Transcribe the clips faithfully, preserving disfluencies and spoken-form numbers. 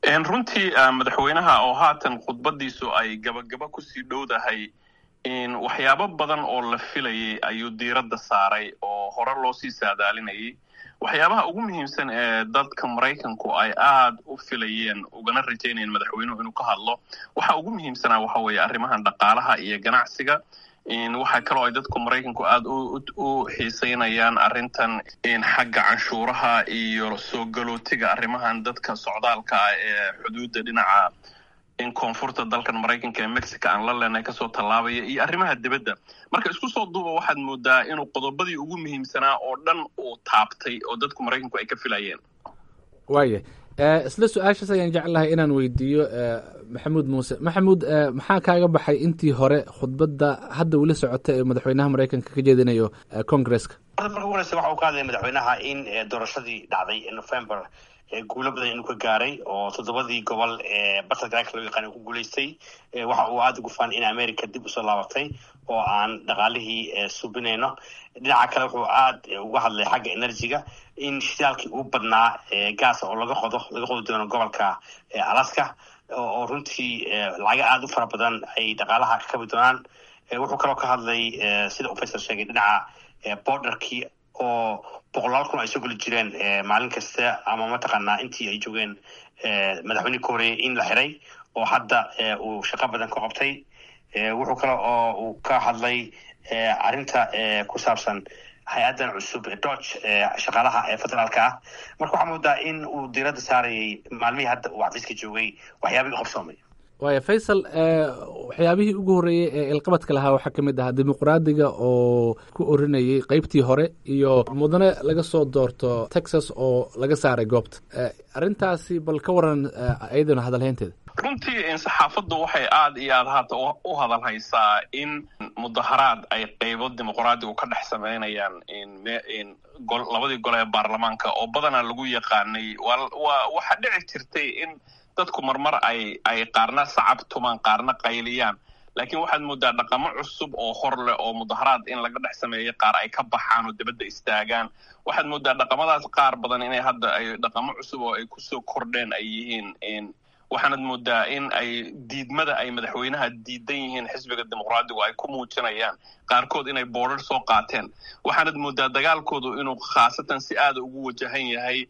een runtii madaxweynaha oo haatan khudbadiisu ay gabagaba ku sii dhowdahay in waxyaabo badan oo la filayay ayuu diiradda saaray oo hore loo sii saadaalinayay. waxyaabaha ugu muhiimsan ee dadka Mareykanku ay aad u filayeen ugana rajaynayeen madaxweynuhu inuu ka hadlo waxa ugu muhiimsanaa waxa weeye arrimahan dhaqaalaha iyo ganacsiga. in waxa kale oo ay dadku Mareykanku aad u u xiiseynayaan arrintan in xagga canshuuraha iyo soo galootiga arrimahan dadka socdaalka ee xuduudda dhinaca in koonfurta dalkan Mareykanka ee Mexico aan la leenahay ka soo tallaabaya iyo arrimaha dibadda. marka isku soo duuba waxaad moodaa inuu qodobadii ugu muhiimsanaa oo dhan uu taabtay oo dadku Mareykanku ay ka filayeen. waaye isla su-aashaas ayaan jeclahay inaan weydiiyo maxamuud muuse. maxamuud, maxaa kaaga baxay intii hore khudbadda hadda weli socota ee madaxweynaha Mareykanka ka jeedinayo Congress-ka? marka ugu horeysa waxa uu ka hadlay madaxweynaha in doorashadii dhacday ee November guulo badan inuu ka gaaray oo toddobadii gobol ee batalka loo yaqaan ku guuleystay. waxa uu aad ugu faan in America dib u soo laabatay oo aan dhaqaalihii subinayno. dhinaca kale wuxuu aad uga hadlay xagga energy-ga in shidaalkii uu badnaa gaas oo laga qodo laga qodi doono gobolka Alaska oo runtii lacag aad u fara badan ay dhaqaalaha ka kabi doonaan. wuxuu kaloo ka hadlay sida uu Faisal sheegay dhinaca borderkii oo boqolaal kun ay soo geli jireen maalin kasta ama mataqaanaa intii ay joogeen madaxweyne ka horeeyay in la xiray oo hadda uu shaqo badan ka qabtay. wuxuu kale oo uu ka hadlay arrinta ku saabsan hay-addan cusub ee Dodge shaqaalaha ee federaalka ah. marka waxaa moodaa in uu diiradda saarayay maalmihii hadda uu xafiiska joogay waxyaabihii u qabsoomay. waaya Faisal, waxyaabihii ugu horreeyey ee ilqabadka lahaa waxaa ka mid ahaa dimuqraadiga oo ku orinayay qaybtii hore iyo mudane laga soo doorto Texas oo laga saaray goobta. arrintaasi bal ka waran ayadana hadalhaynteeda. runtii in saxaafaddu waxay aad iyo aad haata u hadal haysaa in mudaharaad ay qaybo dimuqraadigu ka dhex sameynayaan in in gol labadii gol ee baarlamaanka oo badanaa lagu yaqaanay. waa waxa dhici jirtay in dadku marmar ay ay qaarna sacab tumaan qaarna qayliyaan, laakiin waxaad moodaa dhaqamo cusub oo hor leh oo mudaharaad in laga dhex sameeyo qaar ay ka baxaan oo dibadda istaagaan. waxaad moodaa dhaqamadaas qaar badan inay hadda ay dhaqamo cusub oo ay kusoo kordheen ay yihiin. in waxaanad moodaa in ay diidmada ay madaxweynaha diidan yihiin xisbiga dimuqraadigu ay ku muujinayaan qaarkood inay boodhar soo qaateen. waxaanad moodaa dagaalkoodu inuu khaasatan si aada ugu wajahan yahay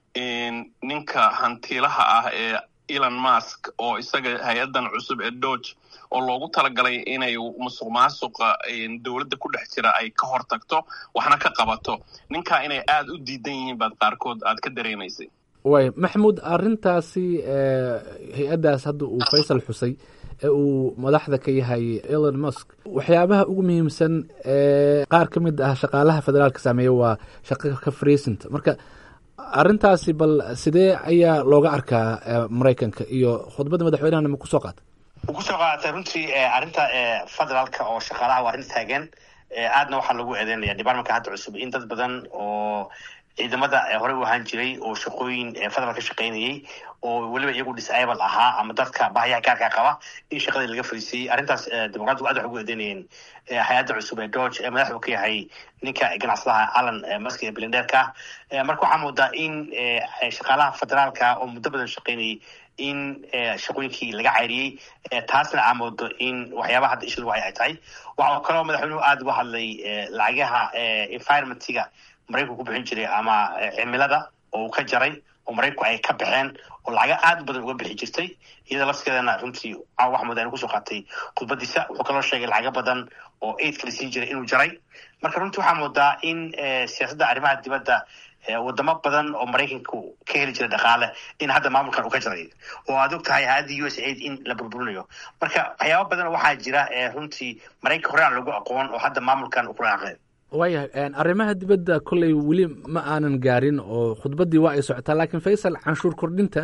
ninka hantiilaha ah ee Elon Musk oo isaga hay-addan cusub ee Dodge oo loogu talagalay inay musuq maasuqa dowladda ku dhex jira ay ka hortagto waxna ka qabato. ninka inay aad u diidan yihiin baad qaarkood aad ka dareemaysay. waay maxamuud, arrintaasi hay-addaas hadda uu Faisal xusay ee uu madaxda ka yahay Elon Musk, waxyaabaha ugu muhiimsan ee qaar ka mid ah shaqaalaha federaalka saameeya waa shaqo ka fariisinta. marka arrintaasi bal sidee ayaa looga arkaa Mareykanka iyo khudbadda madaxweynahana ma kusoo qaatay? wuu kusoo qaatay runtii arrinta federaalka oo shaqaalaha waa arrin taagan. aadna waxaa lagu eedeynaya departmentka hadda cusub in dad badan oo ciidamada horey u ahaan jiray oo shaqooyin federal ka shaqaynayay oo weliba iyagu disable ahaa ama dadka baahiyaha gaarka qaba in shaqadii laga fariisiyey. arrintaas dimuqraadigu aad waxay ugu eedeynayeen hay-adda cusub ee Dodge ee madaxdu ka yahay ninka ganacsadaha Elon Musk ee bilyaneerka. marka waxaa moodaa in shaqaalaha federaalka oo muddo badan shaqaynayay in shaqooyinkii laga cayriyey. taasna aa moodo in waxyaabaha hadda ishidu ay tahay. waxaa kaloo madaxweynuhu aad uga hadlay lacagaha environmentiga Mareykanku ku bixin jiray ama cimilada oo uu ka jaray oo Mareykanku ay ka baxeen oo lacaga aad badan uga bixi jirtay. iyada lafskeedana runtii wax moodaa inuu kusoo qaatay khudbadiisa. wuxuu kaloo sheegay lacaga badan oo aid kala siin jiray inuu jaray. marka runtii waxaa moodaa in siyaasadda arrimaha dibadda wadamo badan oo Mareykanku ka heli jira dhaqaale in hadda maamulkan uu ka jaray oo aad og tahay hay'adda U S A I D in la burburinayo. marka waxyaabo badan waxaa jira runtii Mareykanka hore aan lagu aqoon oo hadda maamulkan uu ku raacay. waayahay arrimaha dibadda kolley weli ma aanan gaarin oo khudbaddii waa ay socotaa, laakiin Faisal, canshuur kordhinta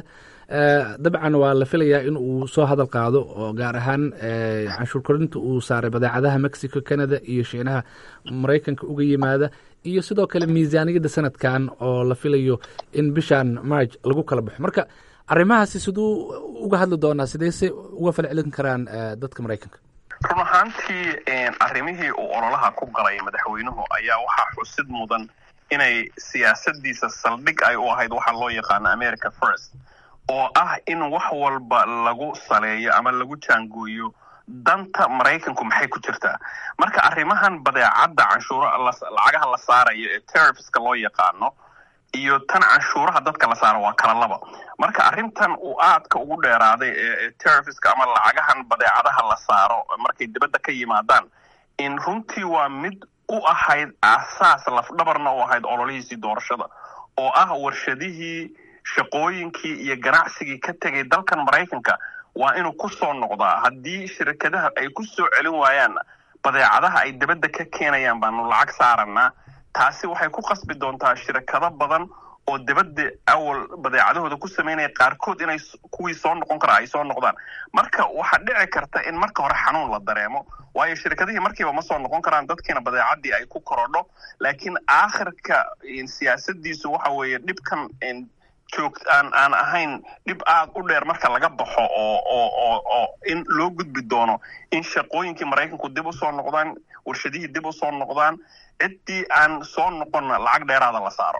dabcan waa la filayaa in uu soo hadal qaado oo gaar ahaan canshuur kordhinta uu saaray badeecadaha Mexico, Canada iyo shiinaha Mareykanka uga yimaada, iyo sidoo kale miisaaniyadda sanadkan oo la filayo in bishan March lagu kala baxo. marka arrimahaasi siduu uga hadli doonaa, sideyse uga falcelin karaan dadka Mareykanka? run ahaantii arrimihii uu ololaha ku galay madaxweynuhu ayaa waxaa xusid mudan inay siyaasadiisa saldhig ay u ahayd waxa loo yaqaano America First oo ah in wax walba lagu saleeyo ama lagu jaangooyo danta maraykanku maxay ku jirtaa. marka arrimahan badeecadda canshuura lacagaha la saarayo ee tariffska loo yaqaano iyo tan canshuuraha dadka la saaro waa kala laba. marka arrintan uu aadka ugu dheeraaday ee tariffska ama lacagahan badeecadaha la saaro markay dibadda ka yimaadaan in runtii waa mid u ahayd aasaas lafdhabarna u ahayd ololihiisii doorashada oo ah warshadihii shaqooyinkii iyo ganacsigii ka tegay dalkan maraykanka waa inuu ku soo noqdaa. haddii shirkadaha ay ku soo celin waayaan badeecadaha ay dibadda ka keenayaan baanu lacag saaranaa, taasi waxay ku qasbi doontaa shirkado badan oo dibadda awal badeecadahooda ku samaynaya qaarkood inay kuwii soo noqon karaa ay soo noqdaan. marka waxaa dhici karta in marka hore xanuun la dareemo, waayo shirkadihii markiiba ma soo noqon karaan, dadkiina badeecadii ay ku korodho. laakiin aakhirka siyaasadiisu waxa weeye dhibkan joogta aan aan ahayn dhib aad u dheer marka laga baxo oo oo oo in loo gudbi doono in shaqooyinkii maraykanku dib u soo noqdaan, warshadihii dib u soo noqdaan, ciddii aan soo noqonna lacag dheeraada la saaro.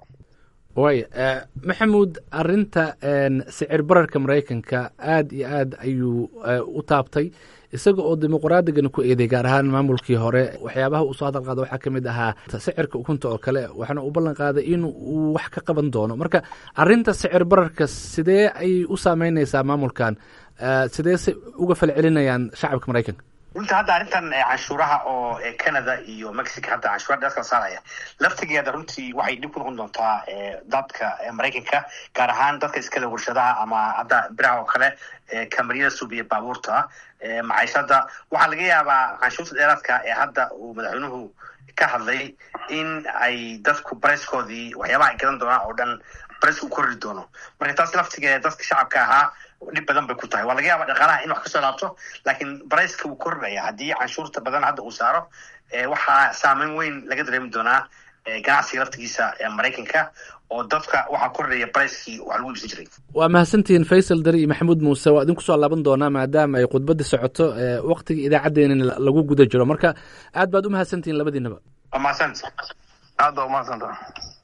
way maxamuud, arrinta sicir bararka maraykanka aad iyo aad ayuu u taabtay isaga oo dimuqraadigan ku eeday, gaar ahaan maamulkii hore. waxyaabaha uu soo hadal qaada waxaa ka mid ahaa sicirka ukunta oo kale, waxaana u ballan qaaday in uu wax ka qaban doono. marka arrinta sicir bararka sidee ayay u saameynaysaa maamulkan, sidee se uga falcelinayaan shacabka maraykanka? runta hadda arrintan canshuuraha oo canada iyo mexico hadda canshuura dadka saaraya laftigeeda runtii waxay dhib ku noqon doontaa dadka maraykanka, gaar ahaan dadka iskale warshadaha ama hadda biraha oo kale kamariyada suubiya baabuurta maciishada. waxaa laga yaabaa canshuurta dheeraadka ee hadda uu madaxweynuhu ka hadlay in ay dadku barayskoodii waxyaabaha ay gadan doonaan oo dhan baraysku korri doono. marka taas laftigeeda dadka shacabka ahaa dhib badan bay ku tahay. waa laga yaabaa dhaqaalaha in wax kasoo laabto, laakiin barayska wuu kordhaya haddii canshuurta badan hadda uu saaro. waxaa saameyn weyn laga dareemi doonaa ganacsiga laftigiisa ee maraykanka oo dadka waxaa kordhaya barayskii wax lagu iibsan jiray. waa mahadsantihiin faysal dari iyo maxamuud muuse. waa idinku soo laaban doonaa maadaama ay khudbadda socoto waktiga idaacaddeenana lagu guda jiro. marka aad baad u mahadsantihiin labadiinaba. waa mahadsanti aad baa u mahadsantaha.